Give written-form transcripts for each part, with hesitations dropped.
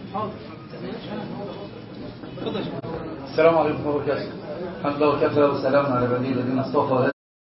السلام عليكم ورحمة الله وبركاته. الحمد لله وكفى وسلام على عباده الذين اصطفى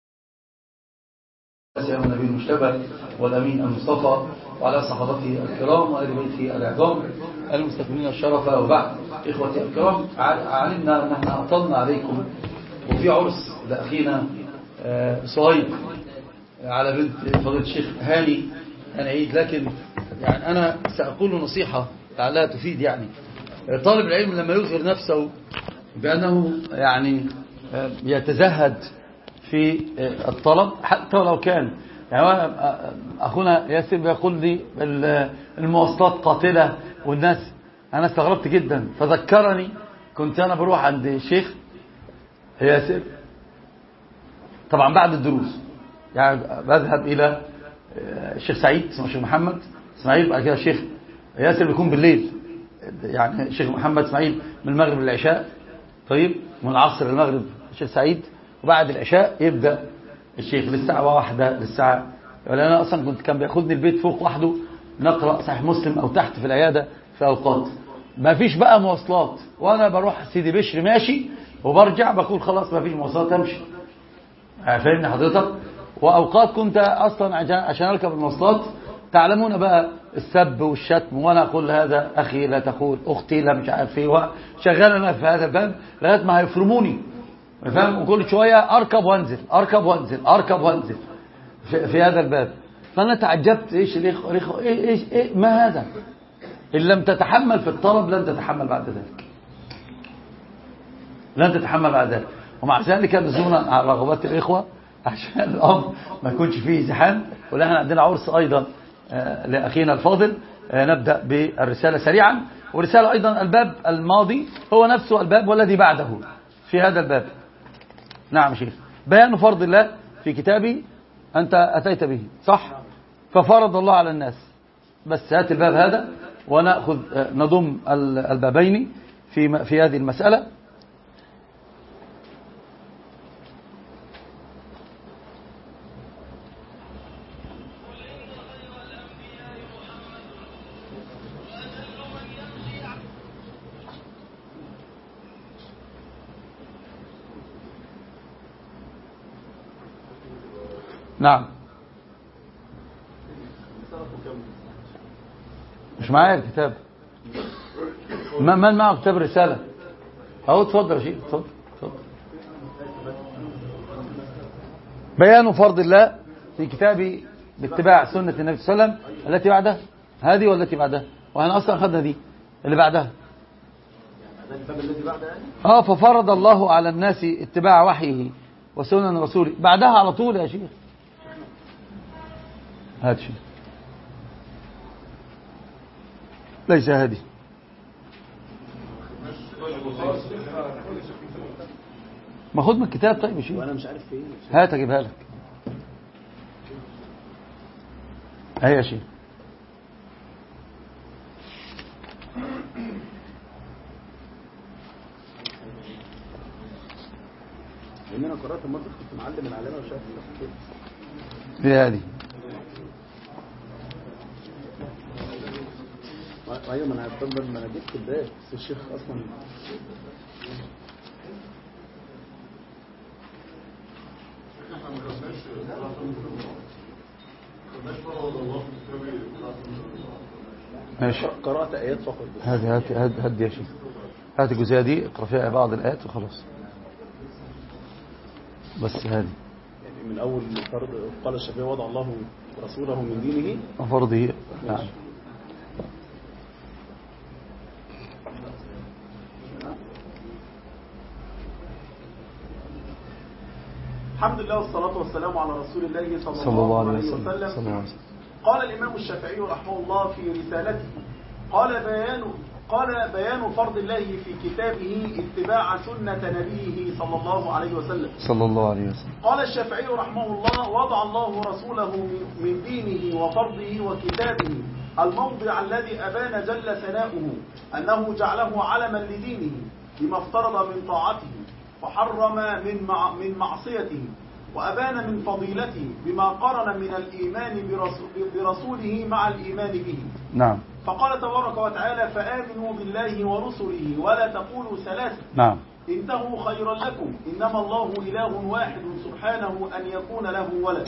سيدنا النبي المجتبى والأمين المصطفى وعلى صحابته الكرام وآل بيته الأعظام المستكملين الشرف. وبعد إخوتي الكرام، علمنا أن احنا أطلنا عليكم وفي عرس لأخينا صهيب على بنت فضيلة الشيخ هاني عيد، لكن يعني أنا سأقول نصيحة لعلها تفيد. يعني طالب العلم لما يظهر نفسه بأنه يعني يتزهد في الطلب حتى ولو كان يعني أخونا ياسر بيقول لي المواصلات قاتلة والناس، أنا استغربت جدا فذكرني كنت أنا بروح عند شيخ ياسر طبعا بعد الدروس، يعني بذهب إلى الشيخ سعيد اسمه الشيخ محمد اسماعيل، بعد كده الشيخ ياسر بيكون بالليل، يعني الشيخ محمد اسماعيل من المغرب للعشاء، طيب من العصر للمغرب الشيخ سعيد، وبعد العشاء يبدأ الشيخ للساعة 1 للساعة، يعني أنا أصلا كان بياخدني البيت فوق وحده نقرأ صحيح مسلم أو تحت في العيادة في أوقات ما فيش بقى مواصلات، وأنا بروح سيدي بشر ماشي وبرجع بقول خلاص ما فيش مواصلات أمشي، فاهمني حضرتك؟ وأوقات كنت أصلا عشان أركب المواصلات تعلمون بقى السب والشتم، وأنا أقول هذا أخي لا تقول أختي لا مش عارف ايه، شغال أنا في هذا الباب لغاية ما هيفرموني، فاهم؟ وكل شوية أركب وانزل أركب وانزل أركب وانزل في هذا الباب. فأنا تعجبت إيش ما هذا؟ إن لم تتحمل في الطلب لن تتحمل بعد ذلك، لن تتحمل بعد ذلك. ومع ذلك نزونا على رغبات الإخوة عشان الأمر ما يكونش فيه زحام، ولأن عندنا عرس أيضا لأخينا الفاضل. نبدأ بالرسالة سريعا، ورسالة أيضا الباب الماضي هو نفسه الباب والذي بعده في هذا الباب. نعم شيخ، بيان فرض الله في كتابي أنت أتيت به صح؟ ففرض الله على الناس، بس هات الباب هذا ونأخذ نضم البابين في هذه المسألة. نعم مش معايا الكتاب، من معه كتاب الرسالة اهو، اتفضل يا شيخ اتفضل. بيان فرض الله في كتابي باتباع سنة النبي صلى الله عليه وسلم التي بعدها هذه والتي بعدها، واحنا اصلا اخذنا دي اللي بعدها ففرض الله على الناس اتباع وحيه وسنن رسوله، بعدها على طول يا شيخ. هذا شيء ليس هذه ما خد من الكتاب. طيب يا شيخ وانا مش عارف فين، هات اجيبها لك اهي يا شيخ. لان انا قرات المره كنت معلم العلامه وشايف دي هذه. ايوه ما انا هتفضل ما انا جبت الباب بس الشيخ اصلا ماشي قرات ايات فقط. هات يا شيخ، هات الجزئيه دي اقرا فيها بعض الايات وخلاص، بس هذه يعني من اول فرض قال الشافعي وضع الله رسوله من دينه وفرضه. نعم الحمد لله والصلاة والسلام على رسول الله صلى الله عليه وسلم. قال الإمام الشافعي رحمه الله في رسالته قال بيان فرض الله في كتابه اتباع سنة نبيه صلى الله عليه وسلم. قال الشافعي رحمه الله وضع الله رسوله من دينه وفرضه وكتابه الموضع الذي أبان جل ثناؤه أنه جعله علما لدينه بما افترض من طاعته وحرم من معصيته، وأبان من فضيلته بما قرن من الإيمان برسوله مع الإيمان به. نعم. فقال تبارك وتعالى فآمنوا بالله ورسله ولا تقولوا ثلاثة نعم انتهوا خيرا لكم إنما الله إله واحد سبحانه أن يكون له ولد.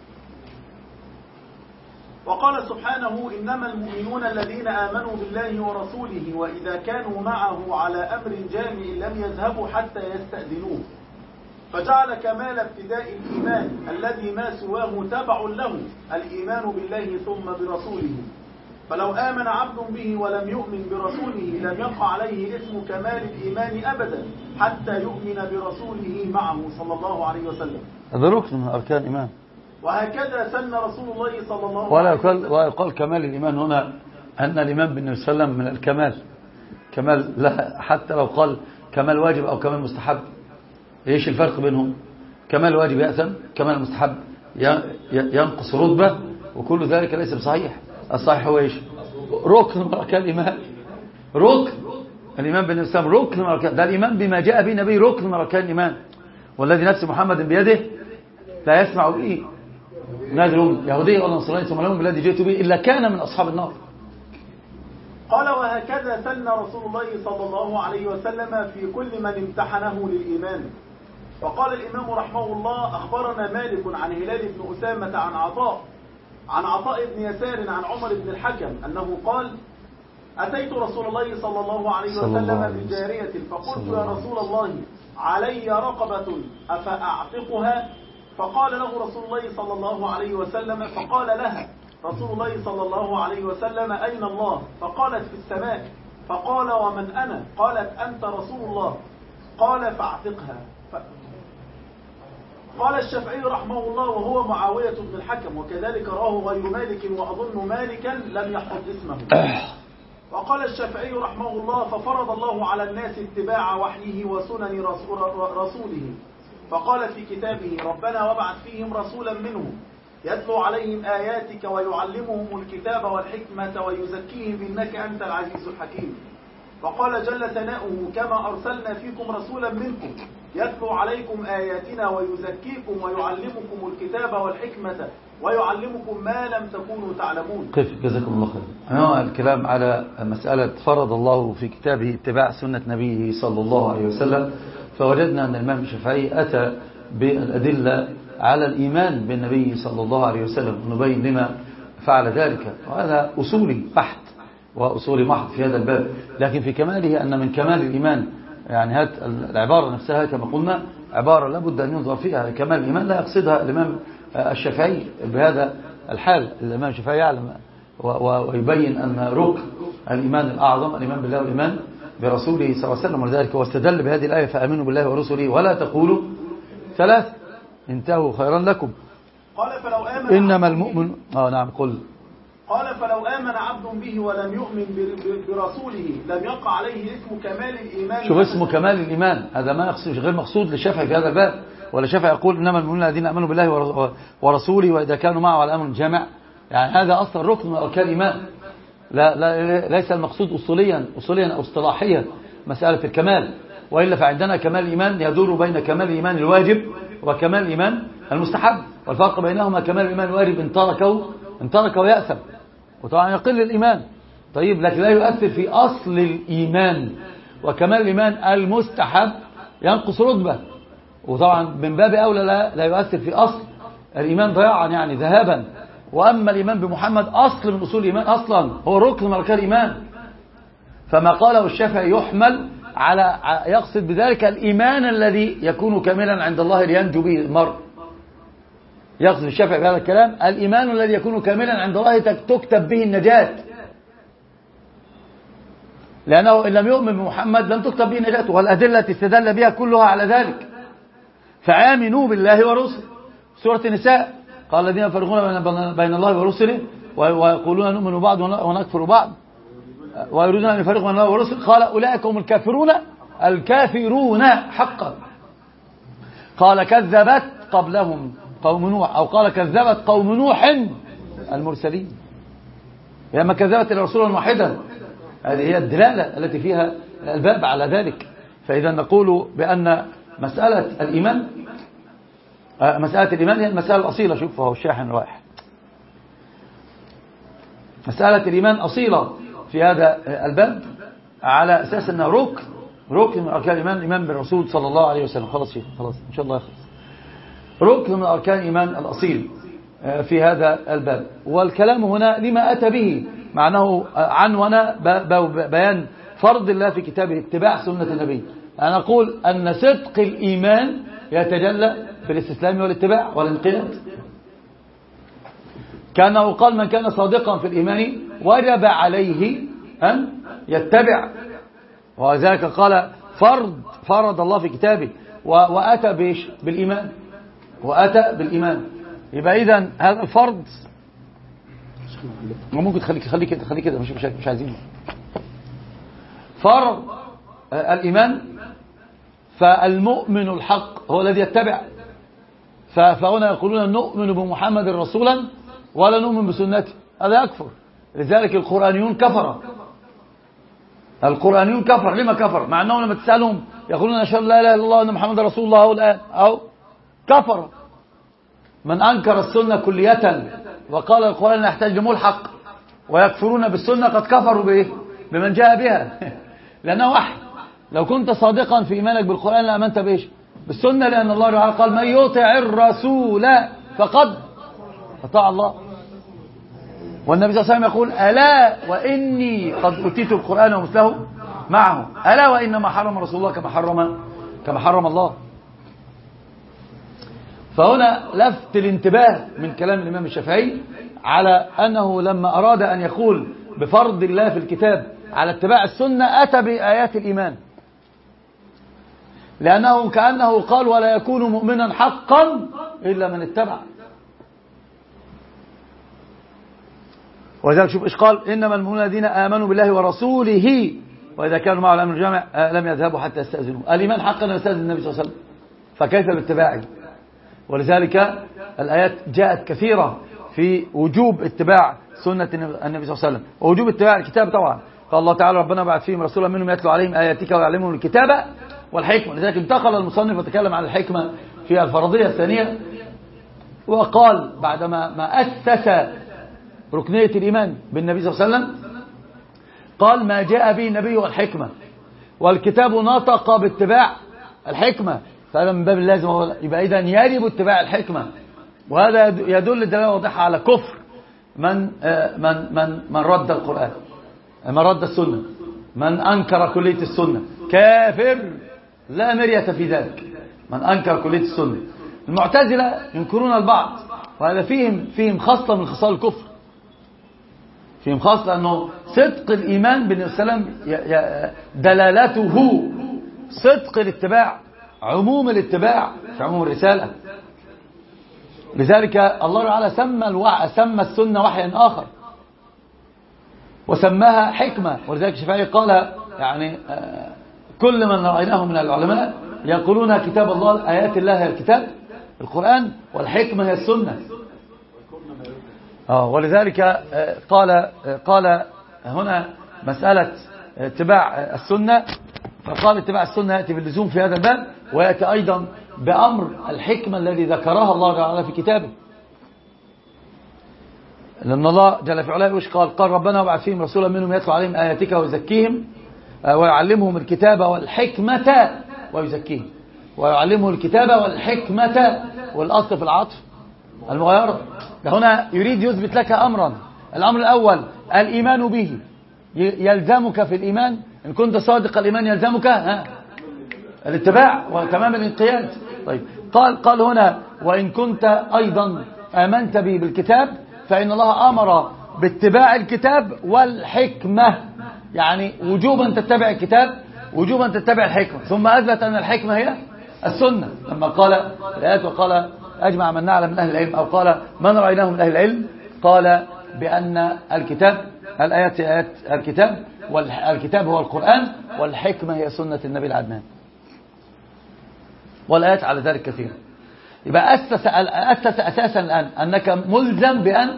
وقال سبحانه إنما المؤمنون الذين آمنوا بالله ورسوله وإذا كانوا معه على أمر جامع لم يذهبوا حتى يستأذنوه، فجعل كمال ابتداء الإيمان الذي ما سواه تبع له الإيمان بالله ثم برسوله، فلو آمن عبد به ولم يؤمن برسوله لم يقع عليه اسم كمال الإيمان أبدا حتى يؤمن برسوله معه صلى الله عليه وسلم. هذا ركن من أركان الإيمان. وهكذا سن رسول الله صلى الله عليه وسلم. ويقال كمال الإيمان هنا أن الإيمان بالنبي صلى الله عليه وسلم من الكمال، كمال لا حتى لو قال كمال واجب أو كمال مستحب. إيش الفرق بينهم؟ كمال واجب يأثم، كمال مستحب ينقص رتبة، وكل ذلك ليس بصحيح. الصحيح هو إيش؟ ركن من أركان الإيمان. ركن الإيمان بالنبي صلى الله عليه وسلم ركن من أركان، ده الإيمان بما جاء به النبي ركن من أركان الإيمان. والذي نفس محمد بيده لا يسمع به نادر يهودي ولا نصراني ثم لهم بالذي جئت به إلا كان من أصحاب النار. قال وهكذا سن رسول الله صلى الله عليه وسلم في كل من امتحنه للإيمان. وقال الإمام رحمه الله أخبرنا مالك عن هلال بن أسامة عن عطاء بن يسار عن عمر بن الحكم أنه قال أتيت رسول الله صلى الله عليه وسلم بجارية فقلت يا رسول الله علي رقبة أفأعتقها؟ فقال له رسول الله صلى الله عليه وسلم فقال لها رسول الله صلى الله عليه وسلم أين الله؟ فقالت في السماء. فقال ومن أنا؟ قالت أنت رسول الله. قال فاعتقها. قال الشافعي رحمه الله وهو معاوية بن الحكم، وكذلك راه غير مالك وأظن مالكا لم يحفظ اسمه. وقال الشافعي رحمه الله ففرض الله على الناس اتباع وحيه وسنن رسوله، فقال في كتابه ربنا وابعث فيهم رسولا منهم يتلو عليهم آياتك ويعلمهم الكتاب والحكمة ويزكيهم إنك أنت العزيز الحكيم. وقال جل ثناؤه كما أرسلنا فيكم رسولا منكم يتلو عليكم آياتنا ويزكيكم ويعلمكم الكتاب والحكمة ويعلمكم ما لم تكونوا تعلمون. قف جزاكم الله خير. أنا الكلام على مسألة فرض الله في كتابه اتباع سنة نبيه صلى الله عليه وسلم، فوجدنا أن الإمام الشافعي أتى بالأدلة على الإيمان بالنبي صلى الله عليه وسلم ونبين لما فعل ذلك، وهذا أصولي بحت وأصولي محض في هذا الباب. لكن في كماله أن من كمال الإيمان يعني هات العبارة نفسها كما قلنا عبارة لابد أن ينظر فيها. كمال الإيمان لا يقصدها الإمام الشافعي بهذا الحال. الإمام الشافعي يعلم ويبين أن ركن الإيمان الأعظم الإيمان بالله والإيمان برسوله صلى الله عليه وسلم، ولذلك هو استدل بهذه الآية فآمنوا بالله ورسله ولا تقولوا ثلاث انتهوا خيرا لكم. قال فلو آمن إنما المؤمن نعم قل. قال فلو آمن عبد به ولم يؤمن برسوله لم يقع عليه اسم كمال الإيمان. شوف اسمه كمال الإيمان هذا ما يقصد غير مقصود للشافعي في هذا الباب، ولا شافعي يقول إنما المؤمنون الذين آمنوا بالله ورسوله وإذا كانوا معه على أمر جامع، يعني هذا أصلا ركن من أركان الإيمان. لا ليس المقصود أصوليا أو اصطلاحيا مسألة الكمال، وإلا فعندنا كمال الإيمان يدور بين كمال الإيمان الواجب وكمال الإيمان المستحب، والفرق بينهما كمال الإيمان الواجب إن تركه يأثم وطبعا يقل الإيمان. طيب لكن لا يؤثر في أصل الإيمان، وكمال الإيمان المستحب ينقص رتبة، وطبعا من باب أولى لا يؤثر في أصل الإيمان ضياعا يعني ذهابا. وأما الإيمان بمحمد أصل من أصول الإيمان، أصلا هو ركن من أركان الإيمان، فما قاله الشافعي يحمل على يقصد بذلك الإيمان الذي يكون كاملا عند الله لينجو به المرء. يقصد الشافعي بهذا الكلام الإيمان الذي يكون كاملا عند الله تكتب به النجاة، لأنه إن لم يؤمن بمحمد لم تكتب به النجاة، والأدلة استدل بها كلها على ذلك. فآمنوا بالله ورسله سورة النساء قال الذين يفرقون بين الله ورسله ويقولون نؤمن بعض ونكفر بعض ويريدون أن يفرقوا بين الله ورسله قال أولئك هم الكافرون حقا. قال كذبت قبلهم قوم نوح، أو قال كذبت قوم نوح المرسلين، لما كذبت إلى رسولا واحدا. هذه هي الدلالة التي فيها الباب على ذلك. فإذا نقول بأن مسألة الإيمان هي المسألة الأصيلة. شوف هو الشاحن رايح. مسألة الإيمان أصيلة في هذا الباب على أساس أنه ركن من أركان الإيمان بالرسول صلى الله عليه وسلم. خلاص إن شاء الله يخلص. ركن من أركان الإيمان الأصيل في هذا الباب. والكلام هنا لما أتى به، معناه عنون بيان فرض الله في كتابه اتباع سنة النبي. أنا أقول أن صدق الإيمان يتجلى في الاستسلام والاتباع والانقياد. كأنه قال من كان صادقا في الإيمان وجب عليه أن يتبع، وذلك قال فرض الله في كتابه وأتى بالإيمان، وأتى بالإيمان. يبقى إذن هذا الفرض ممكن خليك كده مش عايزين فرض الإيمان. فالمؤمن الحق هو الذي يتبع. فهنا يقولون نؤمن بمحمد رسولا ولا نؤمن بسنته، هذا يكفر. لذلك القرآنيون كفر. لما كفر؟ مع أنهم لما تسألهم يقولون أشهد لا إله إلا الله وأن محمد رسول الله الآن أو كفر. من أنكر السنة كلية وقال القرآن يحتاج لملحق ويكفرون بالسنة قد كفروا بمن جاء بها لأنه وحي. لو كنت صادقا في إيمانك بالقرآن لأمنت بالسنة، لأن الله تعالى قال من يطع الرسول فقد أطاع الله. والنبي صلى الله عليه وسلم يقول ألا وإني قد أتيت القرآن ومثله معه، ألا وإنما حرم رسول الله كما حرم الله. فهنا لفت الانتباه من كلام الإمام الشافعي على أنه لما أراد أن يقول بفرض الله في الكتاب على اتباع السنة أتى بآيات الإيمان، لأنه كأنه قال ولا يكون مؤمنا حقا إلا من اتبع. وذلك شوف إيش قال إنما المؤمنون الذين آمنوا بالله ورسوله وإذا كانوا معه الأمر الجامع لم يذهبوا حتى يستأذنوا. الإيمان حقا يستأذن النبي صلى الله عليه وسلم، فكيف باتباعه؟ ولذلك الآيات جاءت كثيرة في وجوب اتباع سنة النبي صلى الله عليه وسلم ووجوب اتباع الكتاب. طبعا قال الله تعالى ربنا بعث فيهم رسولا منهم يتلو عليهم آياتك ويعلمهم الكتاب والحكمة. لذلك انتقل المصنف وتكلم عن الحكمة في الفرضية الثانية، وقال بعدما أسس ركنية الإيمان بالنبي صلى الله عليه وسلم قال ما جاء به النبي والحكمة، والكتاب نطق باتباع الحكمة، فهذا من باب اللازم. يبقى إذن يجب اتباع الحكمة، وهذا يدل دلالة واضحة على كفر من رد القرآن، من رد السنة، من أنكر كلية السنة كافر لا مرية في ذلك. من أنكر كلية السنة. المعتزلة ينكرون البعض، وهذا فيهم خاصة من خصال الكفر، فيهم خاصة أنه صدق الإيمان بالنبي صلى الله عليه وسلم دلالته صدق الاتباع، عموم الاتباع في عموم الرسالة. لذلك الله تعالى سمى السنة وحيا آخر وسماها حكمة. ولذلك الشافعي قال يعني كل من رأيناه من العلماء يقولون كتاب الله آيات الله هي الكتاب القرآن والحكمة هي السنة. ولذلك قال هنا مسألة اتباع السنة، فقال اتباع السنة يأتي باللزوم في هذا الباب، ويأتي أيضا بأمر الحكمة الذي ذكرها الله تعالى في كتابه. لأن الله جل في علاه قال ربنا وابعث فيهم رسولا منهم يتلو عليهم آياتك ويزكيهم ويعلمهم الكتاب والحكمة ويزكيهم، ويعلمهم الكتاب والحكمة، والأصل في العطف المغايرة. هنا يريد يثبت لك أمرا. الأمر الأول الإيمان به، يلزمك في الإيمان إن كنت صادق الإيمان يلزمك الاتباع وتمام الانقياد. طيب قال هنا وإن كنت أيضا آمنت به بالكتاب فإن الله أمر باتباع الكتاب والحكمة، يعني وجوبا تتبع الكتاب وجوبا تتبع الحكمة. ثم أثبت أن الحكمة هي السنة لما قال الآيات وقال أجمع من نعلم من أهل العلم، أو قال من رأيناه من أهل العلم، قال بأن الكتاب الآيات آيات الكتاب والكتاب هو القرآن والحكمة هي سنة النبي العدنان، والآيات على ذلك كثيرة. يبقى أسس أساسا الآن أنك ملزم بأن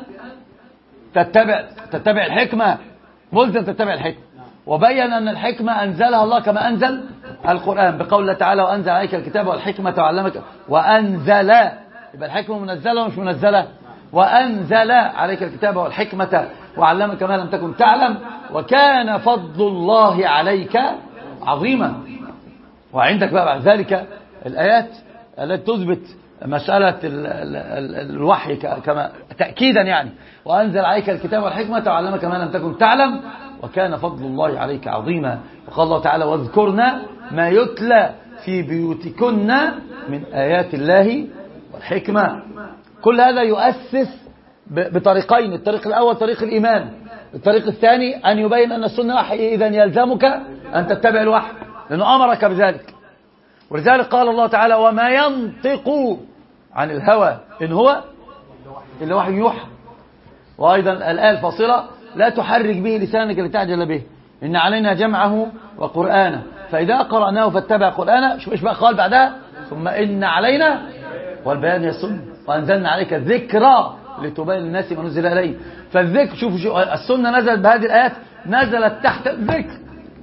تتبع الحكمة، ملزم تتبع الحكمة. وبين أن الحكمة أنزلها الله كما أنزل القرآن بقول الله تعالى وأنزل عليك الكتاب والحكمة وعلمك وأنزل. يبقى الحكمة منزلة ومش منزلة؟ وأنزل عليك الكتاب والحكمة وعلمك ما لم تكن تعلم وكان فضل الله عليك عظيما. وعندك بقى بعد ذلك الآيات التي تثبت مسألة الوحي كما تأكيدا يعني، وأنزل عليك الكتاب والحكمة وعلمك ما لم تكن تعلم وكان فضل الله عليك عظيما. وقال الله تعالى واذكرنا ما يتلى في بيوتكن من آيات الله والحكمة. كل هذا يؤسس بطريقين: الطريق الأول طريق الإيمان، الطريق الثاني أن يبين أن السنة وحي، إذن يلزمك أن تتبع الوحي لأنه أمرك بذلك. ولذلك قال الله تعالى وما ينطق عن الهوى إن هو إلا وحي يوحى. وأيضا الآية الفاصلة لا تحرك به لسانك لتعجل به إن علينا جمعه وقرآنه فإذا قرأناه فاتبع قرآنه. شوف إيش بقى قال بعدها ثم إن علينا والبيان يسن وأنزلنا عليك الذكرى لتبين للناس ما نزل إليه. فالذكر شوف السنة نزلت بهذه الآيات، نزلت تحت الذكر،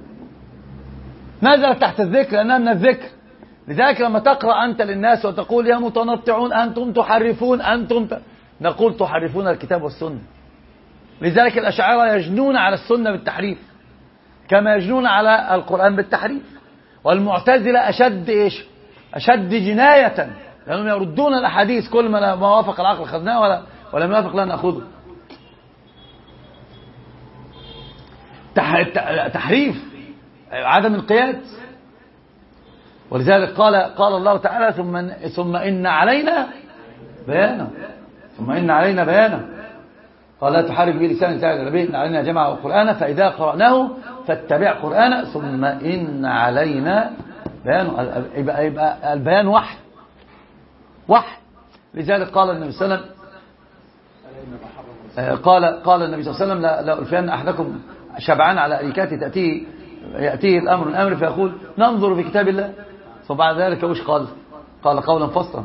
نزلت تحت الذكر لأنها من الذكر. لذلك لما تقرأ أنت للناس وتقول يا متنطعون أنتم تحرفون نقول تحرفون الكتاب والسنة. لذلك الأشاعرة يجنون على السنة بالتحريف كما يجنون على القرآن بالتحريف. والمعتزلة أشد جناية لأنهم يردون الأحاديث كل ما وافق العقل خذناه ولم يوافق لا نأخذه. تحريف، عدم القياد. ولذلك قال الله تعالى ثم إن علينا بيانا قال لا تحرك به لسانك تعجل به إن علينا جمع القرآن فإذا قرأناه فاتبع قرآنه ثم إن علينا بيانه. يبقى البيان وحي. لذلك قال النبي صلى الله عليه وسلم قال النبي صلى الله عليه وسلم لا ألفين أحدكم شبعان على أريكات يأتيه الأمر من أمر فيقول ننظر في كتاب الله فبعد ذلك وش قال قولا فصلا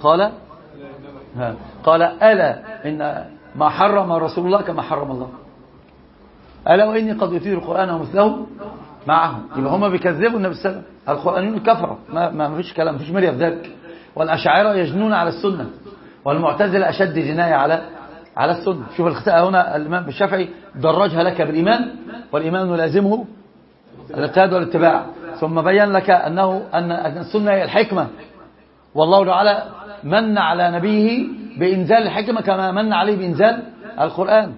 قال ألا إن ما حرم رسول الله كما حرم الله ألا وإني قد يثير القرآن ومثله معه. يبقى هم بيكذبوا النبي صلى الله عليه وسلم. القرآنيون كفروا، ما فيش كلام، ما فيش مرية في ذلك. والأشاعرة يجنون على السنة والمعتزلة أشد جناية على السنة. شوف الخطأ هنا الإمام الشافعي درجها لك بالإيمان والإيمان لازمه الاتباع والاتباع، ثم بين لك أن السنة هي الحكمة. والله تعالى من على نبيه بإنزال الحكمة كما من عليه بإنزال القرآن،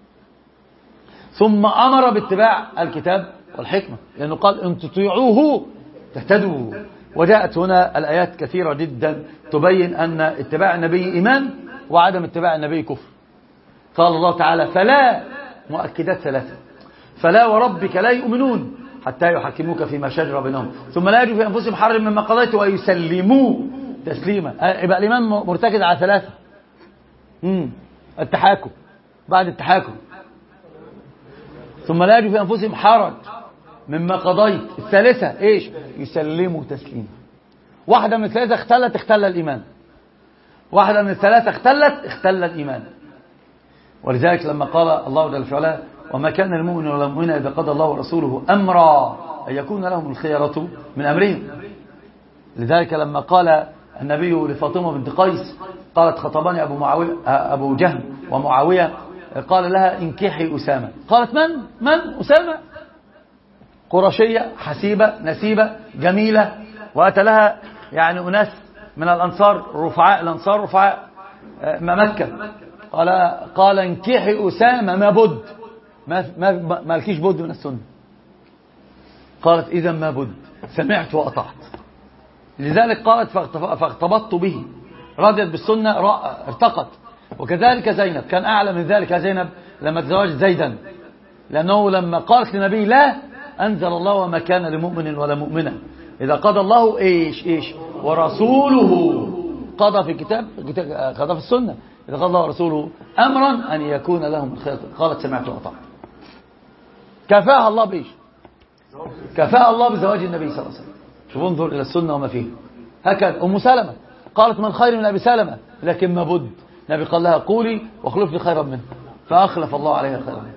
ثم أمر باتباع الكتاب والحكمة لأنه قال إن تطيعوه تهتدوا. وجاءت هنا الآيات كثيرة جدا تبين أن اتباع النبي إيمان وعدم اتباع النبي كفر. قال الله تعالى فلا مؤكدات ثلاثة فلا وربك لا يؤمنون حتى يحكموك فيما شجر بينهم ثم لا يجدوا في أنفسهم حرج مما قضيت ويسلموا تسليما. يبقى الإيمان مرتكز على ثلاثة. التحاكم، بعد التحاكم ثم لا يجدوا في أنفسهم حرج مما قضيت. الثالثة إيش؟ يسلموا تسليما. واحدة من الثلاثة اختل الإيمان، واحدة من الثلاثة اختل الإيمان. ولذلك لما قال الله جل في علاه وما كان المؤمن ولا المؤمنة إذا قضى الله ورسوله أمرا أن يكون لهم الخيرة من أمرهم. لذلك لما قال النبي لفاطمة بنت قيس قالت خطبني أبو جهم ومعاوية قال لها انكحي أسامة. قالت من أسامة؟ قرشية حسيبة نسيبة جميلة، وأتى لها يعني أناس من الأنصار رفعاء، الأنصار رفعاء مكة. قال انكحي أسامة ما بد، ما لكيش بد من السنة. قالت إذا ما بد، سمعت وأطعت. لذلك قالت فاغتبطت به، رضيت بالسنة ارتقت. وكذلك زينب كان أعلى من ذلك زينب لما تزوجت زيدا، لأنه لما قالت للنبي لا أنزل الله وما كان لمؤمن ولا مؤمنة إذا قضى الله إيش ورسوله قضى في الكتاب قضى في السنة إذا قضى الله ورسوله أمرا أن يكون لهم الخير. قالت سمعت وأطعت. كفاها الله بإيش؟ كفاها الله بزواج النبي صلى الله عليه وسلم. شوف انظر إلى السنة وما فيه. هكذا أم سلمة قالت من خير من أبي سلمة، لكن ما بد النبي قال لها قولي واخلف لي خيرا منه، فأخلف الله عليها خيرا منه.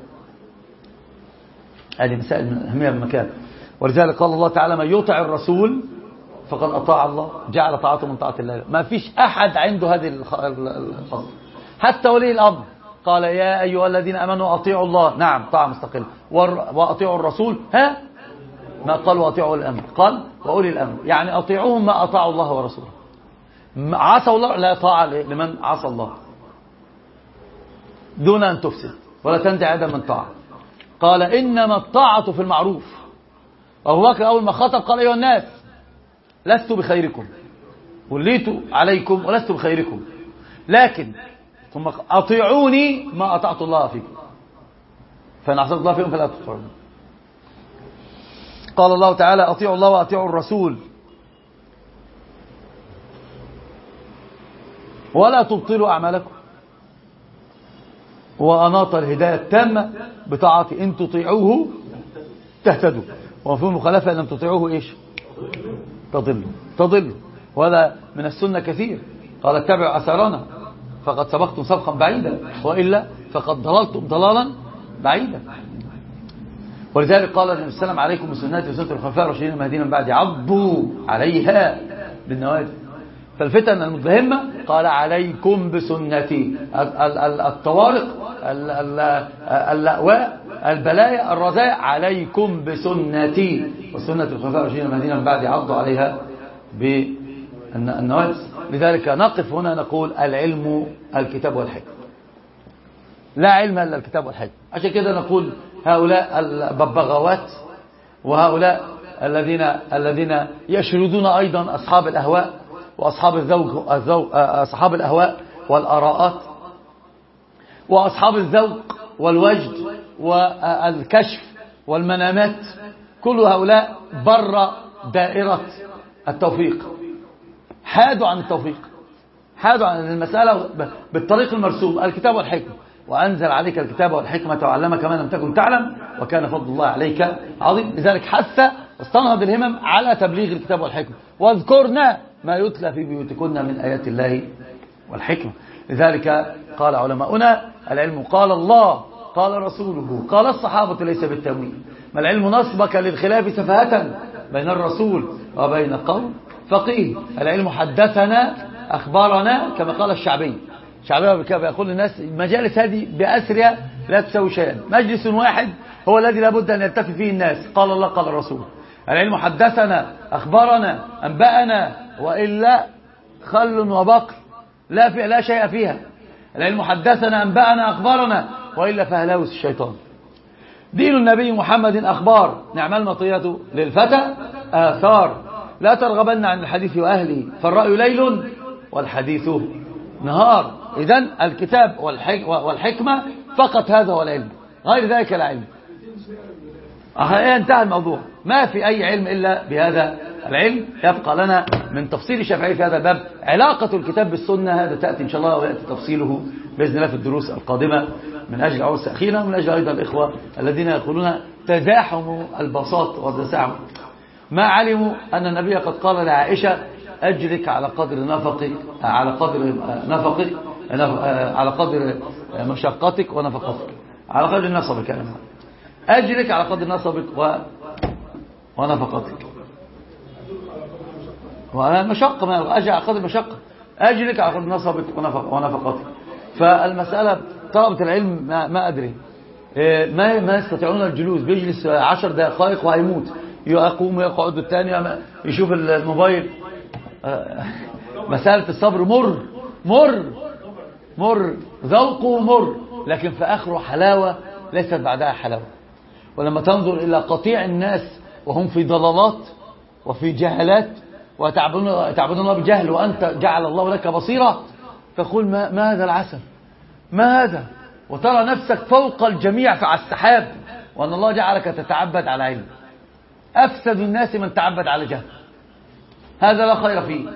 هذه مسائل من أهمية المكان. ولذلك قال الله تعالى من يطع الرسول فقد أطاع الله، جعل طاعته من طاعة الله. ما فيش أحد عنده هذه الخاصة، حتى ولي الأمر قال يا أيها الذين أمنوا أطيعوا الله، نعم طاعة مستقلة، وأطيعوا الرسول، ما قال وأطيعوا الأمر، قال وأولي الأمر، يعني أطيعوهم ما أطاعوا الله ورسوله. عصوا الله لا طاعة لمن عصى الله دون أن تفسد ولا تنزع يدا من طاعة. قال إنما الطاعة في المعروف. أبو بكر أول ما خطب قال أيها الناس لست بخيركم وليت عليكم ولست بخيركم، لكن ثم أطيعوني ما أطعت الله فيكم، فإن عصيت الله فيكم فلا تطيعوني. قال الله تعالى أطيعوا الله وأطيعوا الرسول ولا تبطلوا أعمالكم. وأناط الهداية التامة بطاعته، إن تطيعوه تهتدوا، ومفهوم المخالفة إن لم تطيعوه إيش؟ تضلوا. وهذا من السنة كثير. قال اتبعوا أثارنا فقد سبقتم سبقا بعيدا وإلا فقد ضللتم ضلالا بعيدا. ولذلك قال النبي صلى الله عليه وسلم عليكم بسنتي وسنة الخلفاء الراشدين المهديين من بعدي عضوا عليها بالنواجذ. فالفتن المدهمة قال عليكم بسنتي، الطوارق اللأواء البلايا الرزايا عليكم بسنتي وسنة الخلفاء الراشدين المهديين من بعدي عضوا عليها بالنواجذ. لذلك نقف هنا نقول العلم الكتاب والحكمة، لا علم إلا الكتاب والحكمة. عشان كده نقول هؤلاء الببغاوات وهؤلاء الذين يشردون أيضا أصحاب الأهواء وأصحاب أصحاب الأهواء والآراءات وأصحاب الذوق والوجد والكشف والمنامات، كل هؤلاء بر دائرة التوفيق، حادوا عن التوفيق، حادوا عن المسألة بالطريق المرسوم الكتاب والحكمة. وأنزل عليك الكتاب والحكمة وعلمك ما لم تكن تعلم وكان فضل الله عليك عظيم. لذلك حث واستنهض الهمم على تبليغ الكتاب والحكمة، واذكرنا ما يتلى في بيوتكن من آيات الله والحكمة. لذلك قال علماؤنا العلم قال الله قال رسوله قال الصحابة ليس بالتمويل، ما العلم نصبك للخلاف سفاهة بين الرسول وبين قوم فقيه. العلم حدثنا أخبارنا كما قال الشعبي يقول للناس المجالس هذه بأسرها لا تسوي شيئا، مجلس واحد هو الذي لابد أن يلتقي فيه الناس، قال الله قال الرسول. العلم حدثنا أخبارنا أنبأنا وإلا خل وبقر لا شيء فيها. العلم حدثنا أنبأنا أخبارنا وإلا فهلاوس الشيطان. دين النبي محمد أخبار، نعم المطية للفتى آثار، لا ترغبن عن الحديث وأهله فالرأي ليل والحديث نهار. إذن الكتاب والحكمة فقط، هذا هو العلم، غير ذلك العلم. انتهى الموضوع، ما في أي علم إلا بهذا العلم. يبقى لنا من تفصيل الشافعي في هذا الباب علاقة الكتاب بالسنة، هذا تأتي إن شاء الله ويأتي تفصيله بإذن الله في الدروس القادمة من أجل عرس أخينا ومن أجل أيضا الإخوة الذين يقولون تزاحم البساط وتزاحم، ما علموا أن النبي قد قال لعائشة أجرك على قدر نفقك على قدر مشقتك ونفقتك، على قدر نصبك، أجرك على قدر نصبك ونفقتك، والمشقة ما أجر على قدر مشقة، أجرك على قدر نصبك ونفقتك. فالمسألة طلبة العلم ما أدري ما يستطيعون الجلوس، بيجلس 10 دقائق وهيموت، يقوم ويقعد الثاني يشوف الموبايل. مسألة الصبر مر ذوقه مر، لكن في آخره حلاوة ليست بعدها حلاوة. ولما تنظر إلى قطيع الناس وهم في ضلالات وفي جهلات وتعبدون الله بجهل وأنت جعل الله لك بصيرة، تقول ما هذا العسل، ما هذا، وترى نفسك فوق الجميع على السحاب، وأن الله جعلك تتعبد على علم. أفسد الناس من تعبد على جهل، هذا لا خير فيه.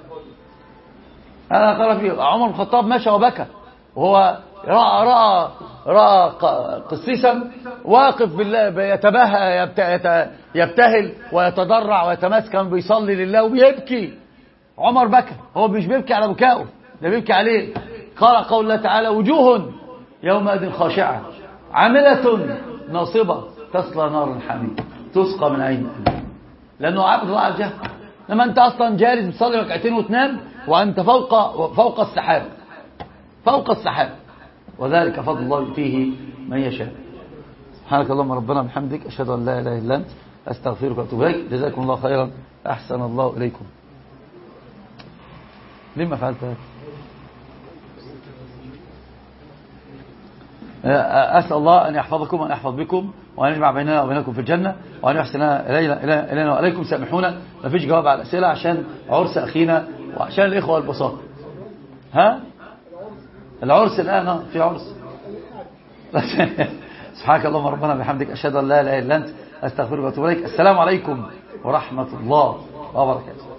عمر بن الخطاب مشى وبكى وهو رأى قسيسا واقف بالله يتباهى يبتهل ويتضرع ويتمسكن بيصلي لله وبيبكي. عمر بكى، هو مش بيبكي على بكائه، ده بيبكي عليه. قرأ قول الله تعالى وجوه يومئذ خاشعة عاملة ناصبة تصلى نارا حامية تسقى من عين، لأنه عبد الله على الجهل. لما أنت أصلا جالس بتصلي ركعتين وتنام وأنت فوق السحاب، وذلك فضل الله يؤتيه من يشاء. سبحانك اللهم ربنا بحمدك، أشهد أن لا إله إلا أنت، أستغفرك وأتوب إليك. جزاكم الله خيرا، أحسن الله إليكم. لما فعلت هذا؟ أسأل الله أن يحفظكم وأن يحفظ بكم وأن يجمع بيننا وبينكم في الجنة وأن يحسن إلينا وإليكم. سامحونا ما فيش جواب على الأسئلة عشان عرس أخينا وعشان الإخوة والبساطة. ها؟ العرس الآن في عرس. سبحانك اللهم ربنا بحمدك، أشهد أن لا إله إلا أنت، أستغفرك وأتوب إليك. السلام عليكم ورحمة الله وبركاته.